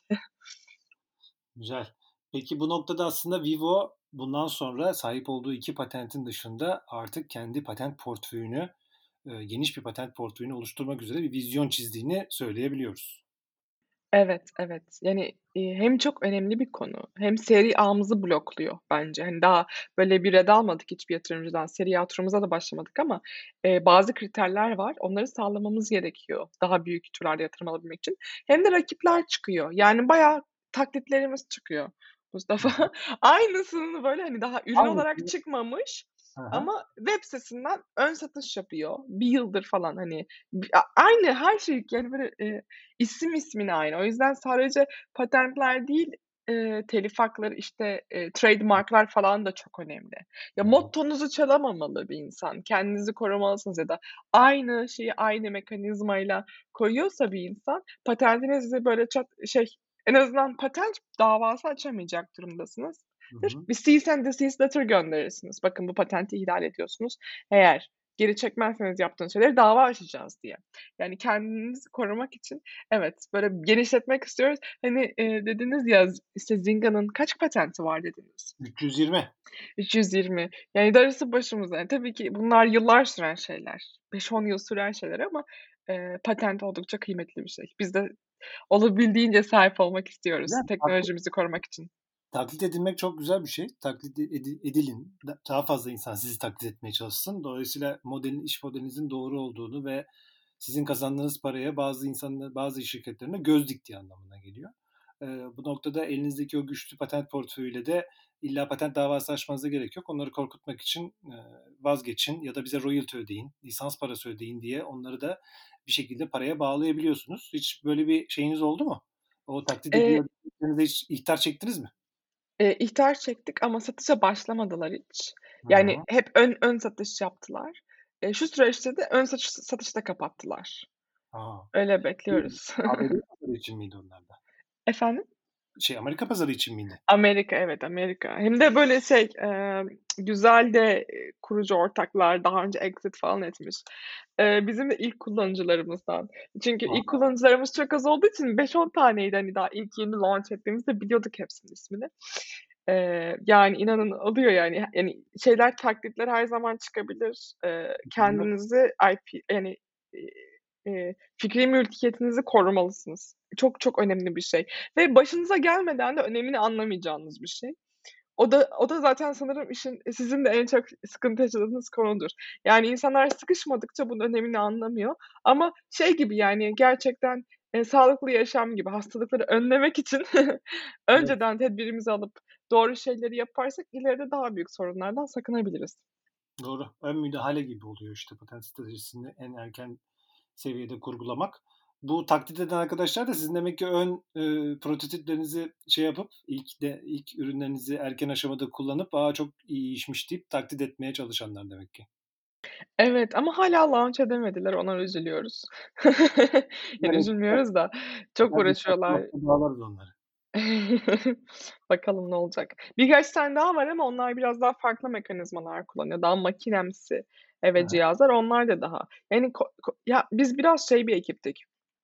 Güzel. Peki bu noktada aslında Vivo bundan sonra sahip olduğu 2 patentin dışında artık kendi patent portföyünü, geniş bir patent portföyünü oluşturmak üzere bir vizyon çizdiğini söyleyebiliyoruz. Evet, evet. Yani, hem çok önemli bir konu hem seri ağımızı blokluyor bence. Hani, daha böyle bir ret almadık hiçbir yatırımcıdan. Seri A turumuza da başlamadık ama, bazı kriterler var. Onları sağlamamız gerekiyor daha büyük türlerde yatırım alabilmek için. Hem de rakipler çıkıyor. Yani bayağı taklitlerimiz çıkıyor Mustafa. Hı hı. Aynısını böyle, hani, daha ürün olarak Aynısını. çıkmamış Hı hı. ama web sitesinden ön satış yapıyor. Bir yıldır falan, hani, aynı her şey, yani, böyle, isim ismine aynı. O yüzden sadece patentler değil, telif hakları, işte, trademark'lar falan da çok önemli. Ya, Hı hı. mottonuzu çalamamalı bir insan. Kendinizi korumalısınız ya da aynı şeyi aynı mekanizmayla koyuyorsa bir insan, patentini size böyle en azından patent davası açamayacak durumdasınız. Hı hı. Bir cease and desist letter gönderirsiniz. Bakın bu patenti ihlal ediyorsunuz. Eğer geri çekmezseniz yaptığınız şeyleri dava açacağız diye. Yani kendinizi korumak için evet, böyle genişletmek istiyoruz. Hani, dediniz ya, işte, Zinga'nın kaç patenti var dediniz? 320. 320. Yani darısı başımıza. Yani tabii ki bunlar yıllar süren şeyler. 5-10 yıl süren şeyler ama, patent oldukça kıymetli bir şey. Biz de olabildiğince sahip olmak istiyoruz Yani teknolojimizi korumak için. taklit edilmek çok güzel bir şey. Taklit edilin. Daha fazla insan sizi taklit etmeye çalışsın. Dolayısıyla iş modelinizin doğru olduğunu ve sizin kazandığınız paraya bazı insanlar, bazı iş şirketlerine göz diktiği anlamına geliyor. Bu noktada elinizdeki o güçlü patent portföyüyle de illa patent davası açmanıza gerek yok. Onları korkutmak için vazgeçin ya da bize royalty ödeyin, lisans parası ödeyin diye onları da bir şekilde paraya bağlayabiliyorsunuz. Hiç böyle bir şeyiniz oldu mu? O taklit Eee, ediliyor dediklerinize hiç ihtar çektiniz mi? ihtar çektik ama satışa başlamadılar hiç. Hı Yani hı. hep ön satış yaptılar. Şu süreçte de ön satışta kapattılar. A! Öyle Bu bekliyoruz. ABD pazarı için miydi onlar da? Efendim? Amerika pazarı için miydi? Amerika, evet, Amerika. Hem de böyle güzel de, kurucu ortaklar, daha önce exit falan etmiş. Bizim de ilk kullanıcılarımızdan. Çünkü ilk A! kullanıcılarımız çok az olduğu için 5-10 taneydi. Hani, daha ilk yeni launch ettiğimizde biliyorduk hepsinin ismini. Yani inanın oluyor yani. Taklitler her zaman çıkabilir. Kendinizi yani, eee, fikri mülkiyetinizi korumalısınız. Çok çok önemli bir şey. Ve başınıza gelmeden de önemini anlamayacağınız bir şey. O da zaten sanırım sizin de en çok sıkıntı yaşadığınız konudur. Yani insanlar sıkışmadıkça bunun önemini anlamıyor ama şey gibi, yani, gerçekten, sağlıklı yaşam gibi hastalıkları önlemek için Evet, önceden tedbirimizi alıp doğru şeyleri yaparsak ileride daha büyük sorunlardan sakınabiliriz. doğru. Ön müdahale gibi oluyor işte patent stratejisini en erken seviyede kurgulamak. Bu taklit eden arkadaşlar da sizin demek ki ön, prototiplerinizi şey yapıp ilk ürünlerinizi erken aşamada kullanıp, "A, çok iyi işmiş." deyip taklit etmeye çalışanlar demek ki. Evet ama hâlâ launch edemediler, ona üzülüyoruz. Yani Evet, üzülmüyoruz da çok güzel bir uğraşıyorlar. bağlarız onları. Bakalım ne olacak. Birkaç tane daha var ama onlar biraz daha farklı mekanizmalar kullanıyor. Daha makinemsi, Hı evet, hı. cihazlar. Onlar da daha yani ya, biz biraz bir ekiptik.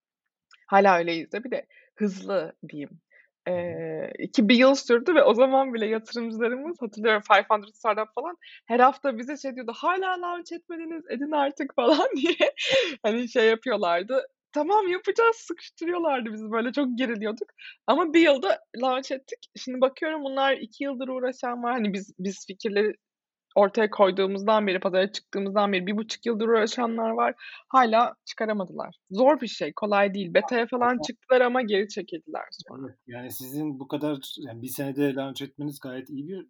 Hâlâ öyleyiz de bir de hızlı diyeyim. Hı hı. Bir yıl sürdü ve o zaman bile yatırımcılarımız hatırlıyorum 500 Startup falan her hafta bize diyordu, "Hâlâ launch etmediniz, edin artık." falan diye. Hani, şey yapıyorlardı. Tamam, yapacağız, sıkıştırıyorlardı bizi, böyle çok geriliyorduk ama bir yılda launch ettik. Şimdi bakıyorum bunlar 2 yıldır uğraşan var. Hani, biz fikirleri ortaya koyduğumuzdan beri, pazara çıktığımızdan beri 1,5 yıldır uğraşanlar var. Hâlâ çıkaramadılar. Zor bir şey, kolay değil. Beta'ya falan Ama çıktılar ama geri çekildiler sonra. evet, yani sizin bu kadar yani 1 senede launch etmeniz gayet iyi bir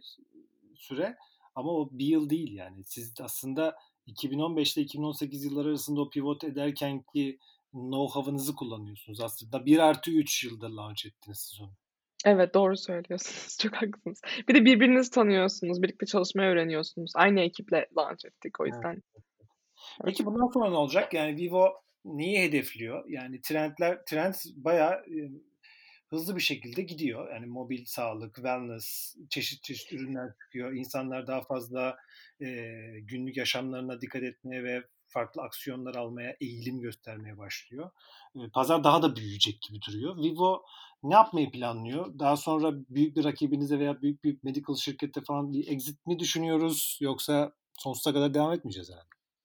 süre ama o bir yıl değil yani. Siz aslında 2015 ile 2018 yılları arasında o pivot ederkenki know-how'ınızı kullanıyorsunuz. Aslında 1+3 yılda launch ettiniz siz onu. Evet, doğru söylüyorsunuz. Çok haklısınız. Bir de birbirinizi tanıyorsunuz, birlikte çalışmayı öğreniyorsunuz. Aynı ekiple launch ettik o Evet. yüzden. Evet. Peki bundan sonra ne olacak? Yani Vivo neyi hedefliyor? Yani trend bayağı hızlı bir şekilde gidiyor. Yani mobil sağlık, wellness, çeşit çeşit ürünler çıkıyor. İnsanlar daha fazla günlük yaşamlarına dikkat etmeye ve farklı aksiyonlar almaya eğilim göstermeye başlıyor. Pazar daha da büyüyecek gibi duruyor. Vivo ne yapmayı planlıyor? Daha sonra büyük bir rakibinize veya büyük bir medical şirkette falan bir exit mi düşünüyoruz? Yoksa sonsuza kadar devam etmeyeceğiz herhalde.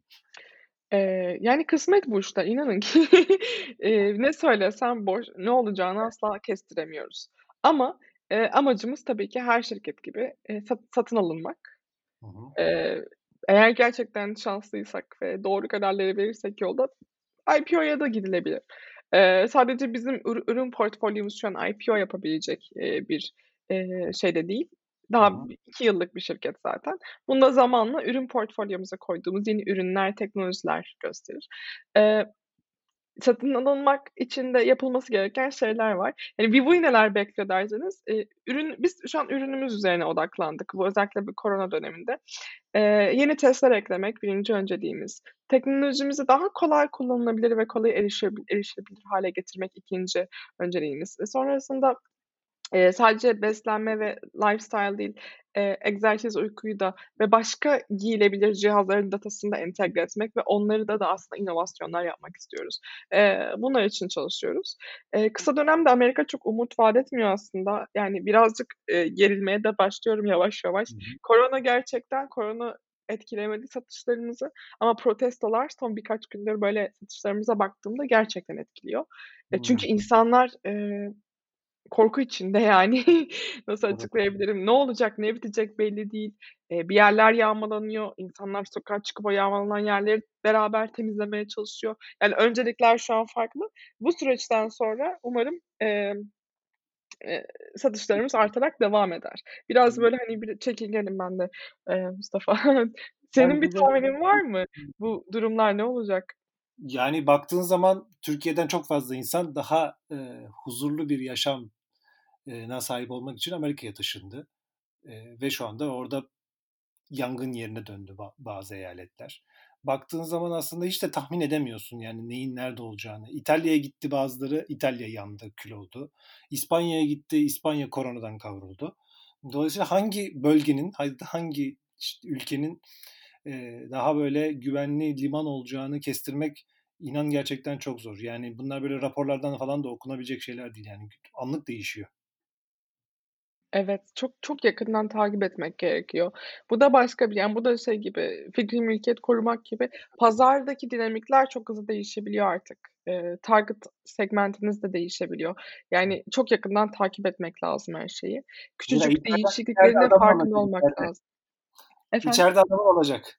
Yani kısmet bu işte, inanın ki. Ne söylesem boş, ne olacağını asla kestiremiyoruz. Ama, amacımız tabii ki her şirket gibi, satın alınmak. Hı hı. Eee, Eğer gerçekten şanslıysak ve doğru kararları verirsek yolda IPO'ya da gidilebilir. Sadece bizim ürün portfolyomuz şu an IPO yapabilecek, bir şeyde değil. Hı Daha hı. 2 yıllık bir şirket zaten. Bunu da zamanla ürün portfolyomuza koyduğumuz yeni ürünler, teknolojiler gösterir. Eee, Satın alınmak için de yapılması gereken şeyler var. Hani, Vivo'yu neler bekliyor derseniz, biz şu an ürünümüz üzerine odaklandık. Bu özellikle bu korona döneminde. Yeni testler eklemek birinci önceliğimiz. Teknolojimizi daha kolay kullanılabilir ve kolay erişilebilir hâle getirmek ikinci önceliğimiz. Sonrasında sadece beslenme ve lifestyle değil, egzersiz, uykuyu da ve başka giyilebilir cihazların datasını da entegre etmek ve onları da aslında inovasyonlar yapmak istiyoruz. Bunlar için çalışıyoruz. Kısa dönemde Amerika çok umut vaat etmiyor aslında. Yani birazcık, gerilmeye de başlıyorum yavaş yavaş. Hı hı. Korona etkilemedi satışlarımızı ama protestolar son birkaç gündür böyle satışlarımıza baktığımda gerçekten etkiliyor. Çünkü Hımm. insanlar, korku içinde yani. Nasıl Evet. açıklayabilirim? Ne olacak, ne bitecek belli değil. Bir yerler yağmalanıyor. İnsanlar sokağa çıkıp o yağmalanan yerleri beraber temizlemeye çalışıyor. Yani öncelikler şu an farklı. Bu süreçten sonra umarım, eee, satışlarımız artarak devam eder. Biraz böyle, hani, çekingenim ben de, Mustafa. Senin bir Bence de tahminin var mı? Bu durumlar ne olacak? yani baktığın zaman Türkiye'den çok fazla insan daha, huzurlu bir yaşam sahip olmak için Amerika'ya taşındı. Ve şu anda orada yangın yerine döndü bazı eyaletler. Baktığın zaman aslında hiç de tahmin edemiyorsun yani neyin nerede olacağını. İtalya'ya gitti bazıları, İtalya yandı, kül oldu. İspanya'ya gitti, İspanya koronadan kavruldu. Dolayısıyla hangi bölgenin, hangi işte ülkenin daha böyle güvenli liman olacağını kestirmek inan gerçekten çok zor. Yani bunlar böyle raporlardan falan da okunabilecek şeyler değil yani anlık değişiyor. Evet, çok çok yakından takip etmek gerekiyor. Bu da başka bir yani bu da şey gibi, fikri mülkiyet korumak gibi pazardaki dinamikler çok hızlı değişebiliyor artık. Target segmentiniz de değişebiliyor. Yani çok yakından takip etmek lazım her şeyi. Mira Küçücük içeride değişikliklerin de adam farkında olacak olmak içeride. lazım. Efendim? İçeride adam olacak.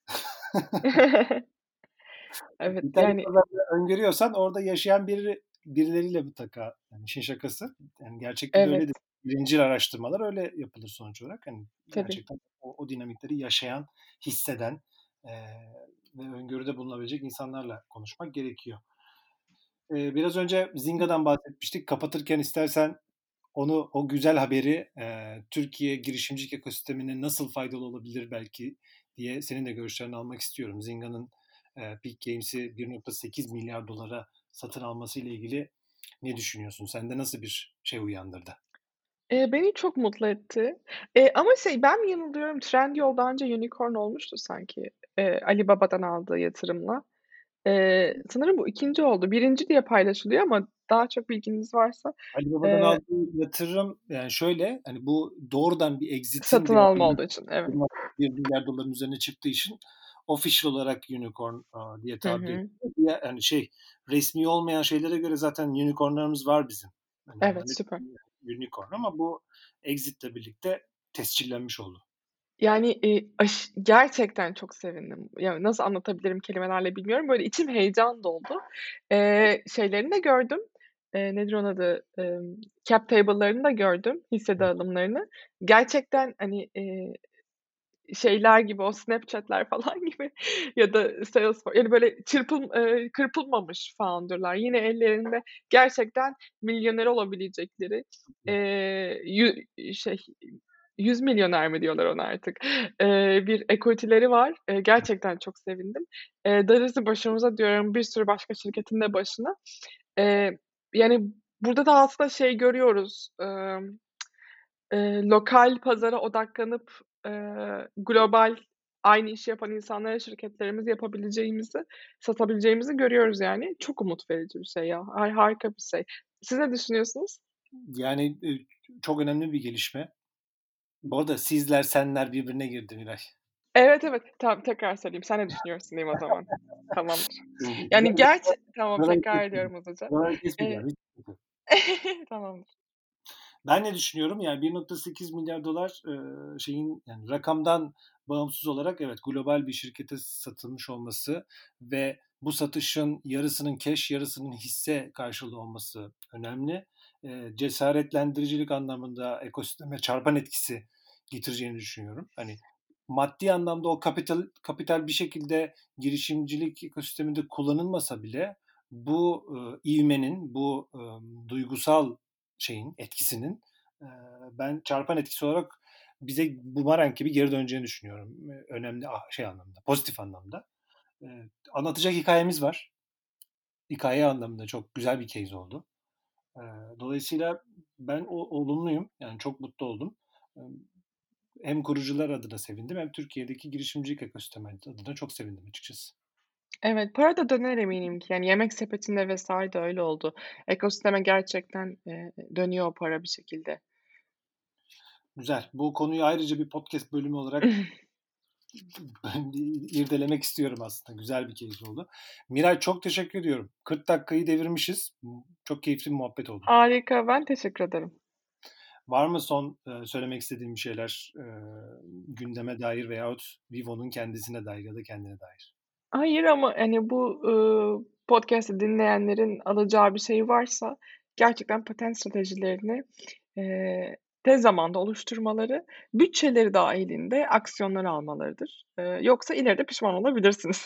Evet, İtalya yani pazarını öngörüyorsan orada yaşayan birileriyle mutlaka yani işin şakası. Yani gerçekte de öyledir. evet, Birincil araştırmalar öyle yapılır sonuç olarak. Hani tabii. gerçekten o dinamikleri yaşayan, hisseden eee, ve öngörüde bulunabilecek insanlarla konuşmak gerekiyor. Biraz önce Zinga'dan bahsetmiştik. Kapatırken istersen o güzel haberi Türkiye girişimcilik ekosistemine nasıl faydalı olabilir belki diye senin de görüşlerini almak istiyorum. Zinga'nın Peak Games'i 1,8 milyar dolara satın alması ile ilgili ne düşünüyorsun? Sende nasıl bir şey uyandırdı? Beni çok mutlu etti. Ama ben mi yanılıyorum? Trendyol daha önce unicorn olmuştu sanki, Alibaba'dan aldığı yatırımla. Sanırım bu ikinci oldu. Birinci diye paylaşılıyor ama daha çok bilginiz varsa, Alibaba'dan eee, aldığı yatırım yani şöyle hani bu doğrudan bir exit'in satın alma olduğu için. Evet. 1,1 milyar doların üzerine çıktığı için official olarak unicorn diye Hı tabir hı. ediliyor. Diğer yani resmi olmayan şeylere göre zaten unicorn'larımız var bizim. Hani Evet, onların süper. hepsi unicorn ama bu exit'le birlikte tescillenmiş oldu. Yani, gerçekten çok sevindim. Ya, nasıl anlatabilirim kelimelerle bilmiyorum. Böyle içim heyecan doldu. Şeylerini de gördüm. Nedir onun adı? Cap table'larını da gördüm, hisse dağılımlarını. Gerçekten, hani, şeyler gibi, o Snapchat'ler falan gibi ya da Salesforce yani böyle kırpılmamış founder'lar. Yine ellerinde gerçekten milyoner olabilecekleri, yü şey, 100 milyoner mi diyorlar ona artık, bir equity'leri var. Gerçekten çok sevindim. Darısı başımıza diyorum, bir sürü başka şirketin de başına. Eee, Yani burada da aslında şey görüyoruz, lokal pazara odaklanıp, global aynı işi yapan insanlara şirketlerimizi satabileceğimizi görüyoruz yani. Çok umut verici bir şey ya. Harika bir şey. Siz ne düşünüyorsunuz? Yani çok önemli bir gelişme. Bu arada sizler senler birbirine girdi Miray. Evet, evet. Tamam, tekrar söyleyeyim. Sen ne düşünüyorsun diyeyim o zaman. Tamamdır. Yani Güzel. tamam, Buraları tekrar kesmeyeceğim. ediyorum hızlıca. Buraları Eee kesmeyeceğim. Hiç sıkıntı yok. Tamamdır. Ben ne düşünüyorum? Yani 1,8 milyar dolar şeyin yani rakamdan bağımsız olarak evet global bir şirkete satılmış olması ve bu satışın yarısının cash, yarısının hisse karşılığı olması önemli. cesaretlendiricilik anlamında ekosisteme çarpan etkisi getireceğini düşünüyorum. Hani maddi anlamda o kapital bir şekilde girişimcilik ekosisteminde kullanılmasa bile bu ivmenin, bu duygusal şeyin, etkisinin e, ben çarpan etkisi olarak bize bumerang gibi geri döneceğini düşünüyorum. Önemli şey anlamda, pozitif anlamda. E, Anlatacak hikayemiz var. Hikaye anlamında çok güzel bir case oldu. E, Dolayısıyla ben olumluyum. Yani çok mutlu oldum. E, Hem kurucular adına sevindim hem Türkiye'deki girişimcilik ekosistemi adına çok sevindim açıkçası. Evet, para da döner eminim ki. Yani Yemek Sepeti'nde vs. de öyle oldu. Ekosisteme gerçekten, dönüyor o para bir şekilde. Güzel. Bu konuyu ayrıca bir podcast bölümü olarak irdelemek istiyorum aslında. Güzel bir keyif oldu. Miray çok teşekkür ediyorum. 40 dakikayı devirmişiz. Çok keyifli bir muhabbet oldu. Harika, ben teşekkür ederim. Var mı son söylemek istediğim bir şeyler gündeme dair veyahut Vivo'nun kendisine dair ya da kendine dair? Hayır ama, hani, bu, podcast'ı dinleyenlerin alacağı bir şey varsa gerçekten patent stratejilerini, tez zamanda oluşturmaları, bütçeleri dâhilinde aksiyonlar almalarıdır. Yoksa ileride pişman olabilirsiniz.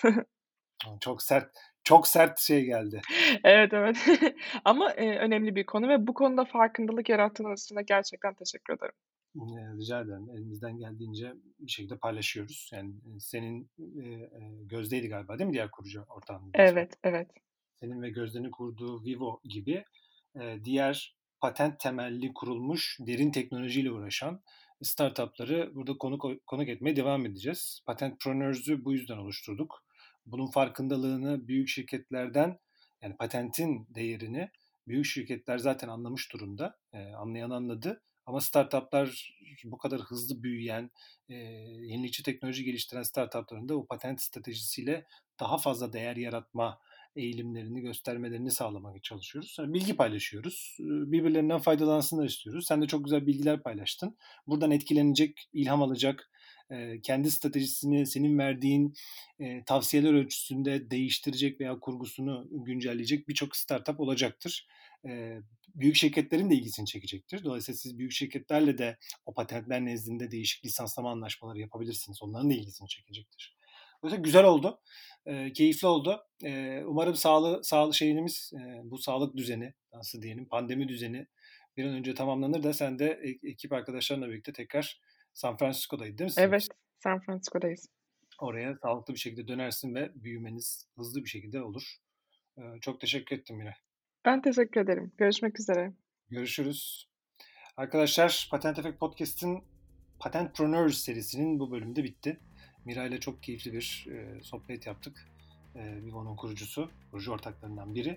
Çok sert şey geldi. Evet, evet. Ama, önemli bir konu ve bu konuda farkındalık yarattığınız için de gerçekten teşekkür ederim. Rica ederim. Elimizden geldiğince bir şekilde paylaşıyoruz. Yani senin Gözde'ydi galiba değil mi diğer kurucu ortağının ismi? Evet, evet. Senin ve Gözde'nin kurduğu Vivo gibi diğer patent temelli kurulmuş derin teknolojiyle uğraşan startupları burada konuk etmeye devam edeceğiz. Patentpreneurs'ü bu yüzden oluşturduk. Bunun farkındalığını büyük şirketlerden yani patentin değerini büyük şirketler zaten anlamış durumda. Anlayan anladı. Ama startuplar bu kadar hızlı büyüyen, yenilikçi teknoloji geliştiren startupların da o patent stratejisiyle daha fazla değer yaratma eğilimlerini göstermelerini sağlamaya çalışıyoruz. Yani bilgi paylaşıyoruz. Birbirlerinden faydalansınlar istiyoruz. Sen de çok güzel bilgiler paylaştın. Buradan etkilenecek, ilham alacak, kendi stratejisini senin verdiğin tavsiyeler ölçüsünde değiştirecek veya kurgusunu güncelleyecek birçok startup olacaktır. Büyük şirketlerin de ilgisini çekecektir. Dolayısıyla siz büyük şirketlerle de o patentler nezdinde değişik lisanslama anlaşmaları yapabilirsiniz. Onların da ilgisini çekecektir. Dolayısıyla güzel oldu. Keyifli oldu. Umarım sağlığı şeyimiz, bu sağlık düzeni, nasıl diyelim, pandemi düzeni bir an önce tamamlanır da sen de ekip arkadaşlarınla birlikte tekrar San Francisco'daydı değil mi sizin Evet, ofis? San Francisco'dayız. Oraya sağlıklı bir şekilde dönersin ve büyümeniz hızlı bir şekilde olur. Çok teşekkür ettim yine. Ben teşekkür ederim. Görüşmek üzere. Görüşürüz. Arkadaşlar Patent Efekt Podcast'in Patentpreneurs serisinin bu bölümü de bitti. Mira ile çok keyifli bir sohbet yaptık. Vivo'nun kurucu ortaklarından biri.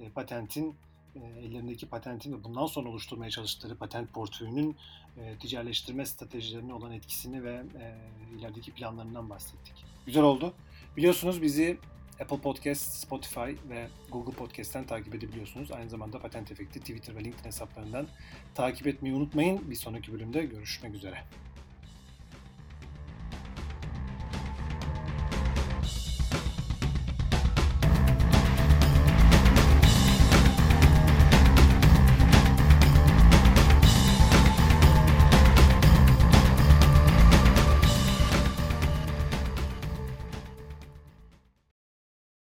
Ellerindeki patentin ve bundan sonra oluşturmaya çalıştıkları patent portföyünün ticaretleştirme stratejilerine olan etkisini ve ilerideki planlarından bahsettik. Güzel oldu. Biliyorsunuz bizi Apple Podcast, Spotify ve Google Podcast'ten takip edebiliyorsunuz. Aynı zamanda Patent Efekti Twitter ve LinkedIn hesaplarından takip etmeyi unutmayın. Bir sonraki bölümde görüşmek üzere.